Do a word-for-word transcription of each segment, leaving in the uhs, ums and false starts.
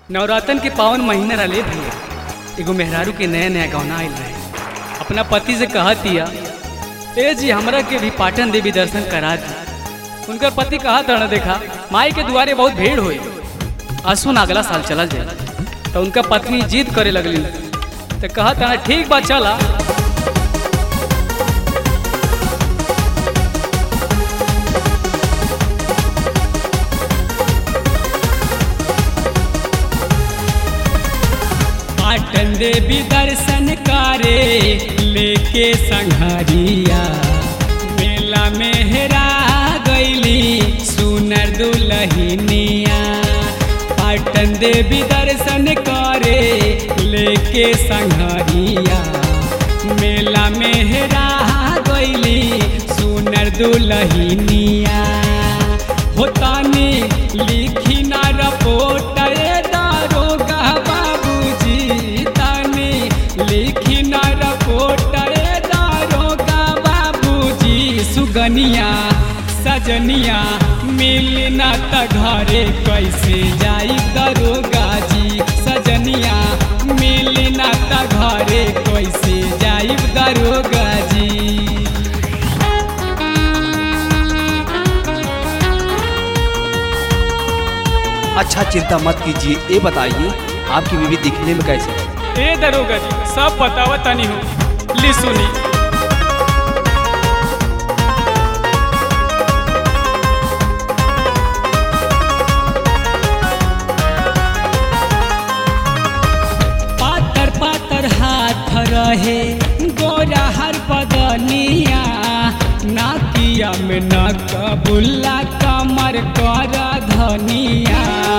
नवरातन के पावन महीना रले भैया एगो मेहरारू के नया नया गौना आयल रहे। अपना पति से कहा दिया ए जी हमरा के भी पाटन देवी दर्शन करा दी। उनकर पति कहा था न देखा माई के दुआरे बहुत भीड़ हुई, आसुन अगला साल चला जाए। तो उनका पत्नी जिद करे लगली तो कहा था ठीक बात चला। पाटन देवी दर्शन करे लेके संघरिया मेला में हेरा गईली सुनर दुल्हनिया। पाटन देवी दर्शन करे लेके संघरिया मेला में हेरा गईली सुनर दुल्हनिया। होतानी लिखी ना रपोट दारोगा बाबूजी, तानी लिखी ना रपोट दारोगा बाबूजी। सुगनिया सजनिया मिलना त घरे कैसे जाई दरोगा जी। सजनिया मिलना त घरे कैसे जाई दरोगा जी। अच्छा चिंता मत कीजिए, ये बताइए आपकी बीवी दिखने में कैसे है? ए दरोगा जी सब बतावा तनी हो ली सुनी। पातर पातर हाथ रहे गोरा हर बदनिया, नाकिया में नकबुल्ला कमर कर धनिया।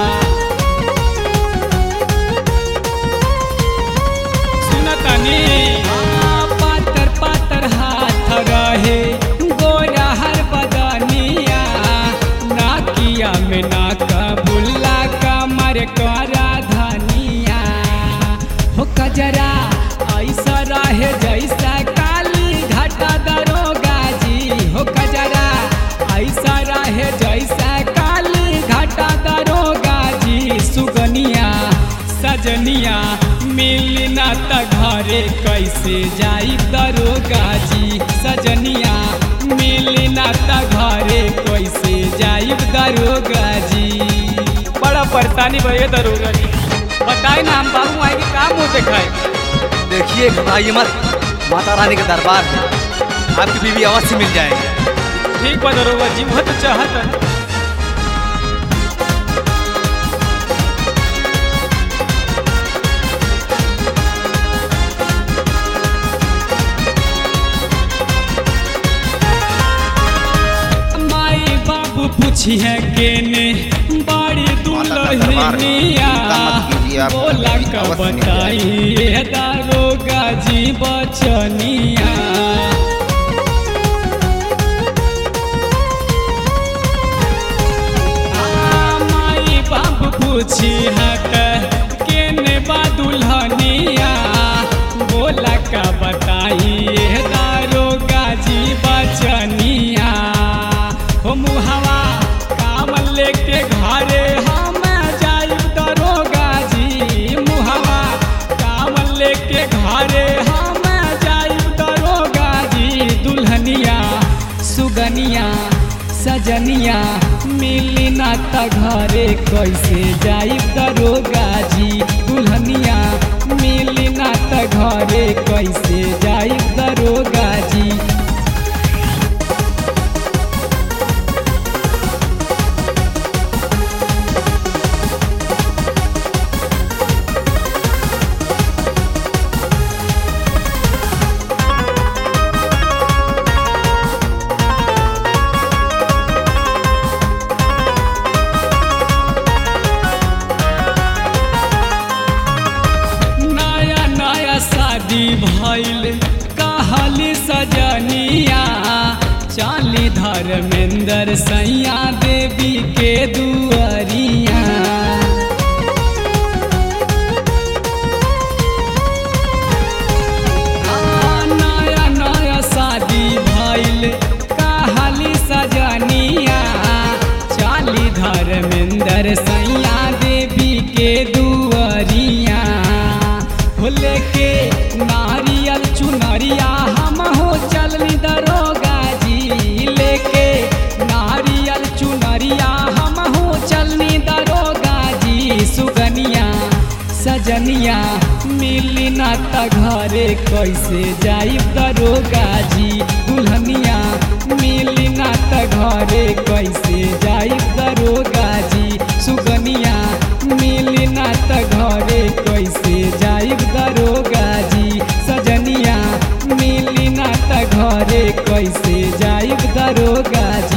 सुनतनी पातर पातर हाथ रहे गोरा हर बदनिया, नाकिया में नकबुल्ला कमर कर धनिया। हो कजरा ऐसा रहे जैसा काली घाटा दरोगा जी। हो कजरा ऐसा रहे जैसा काली घाटा दरोगा जी। सुगनिया सजनिया मिलना त घरे कैसे जाई दरोगा जी। सजनिया मिलना त घरे कैसे जाई दरोगा जी। बड़ा परेशानी भैया दरोगा जी, बताए ना हम बाबू आए के काम मुँह दिखाए। देखिए घबराइए मत, माता रानी का दरबार है, आपकी बीवी अवश्य मिल जाएगी। ठीक बा दरोगा जी, बहुत चाहत माई बाबू पूछी है केने बड़ी दुल्हनिया। बोला का बताइए दरोगा जी बचनिया। माई बाबू पूछी है केने बा दुल्हनिया। बोला का बताइए दरोगा जी बचनिया। हो मुहवा काम लेके घरे हम जाई दरोगा जी। मुहवा काम लेके घरे हम जाई दरोगा जी। दुल्हनिया सुगनिया सजनिया मिलना त घरे कैसे जाई दरोगा जी। दुल्हनिया मिलना त घरे कैसे जाई दरोगा जी। शादी भइल कहली सजनिया, चाली धर्मेंद्र सैया देवी के दुआरिया। नया नया शादी भइल कहली सजनिया, चाली धर्मेंद्र सैया देवी के दुआरिया। सजनिया मिली ना त घरे कैसे जाइब दरोगा जी। दुल्हनिया मिली ना त घरे कैसे जाइब दरोगा जी। सुगनिया मिली ना त घरे कैसे जाइब दरोगा जी। सजनिया मिली ना त घरे कैसे जाइब दरोगा जी।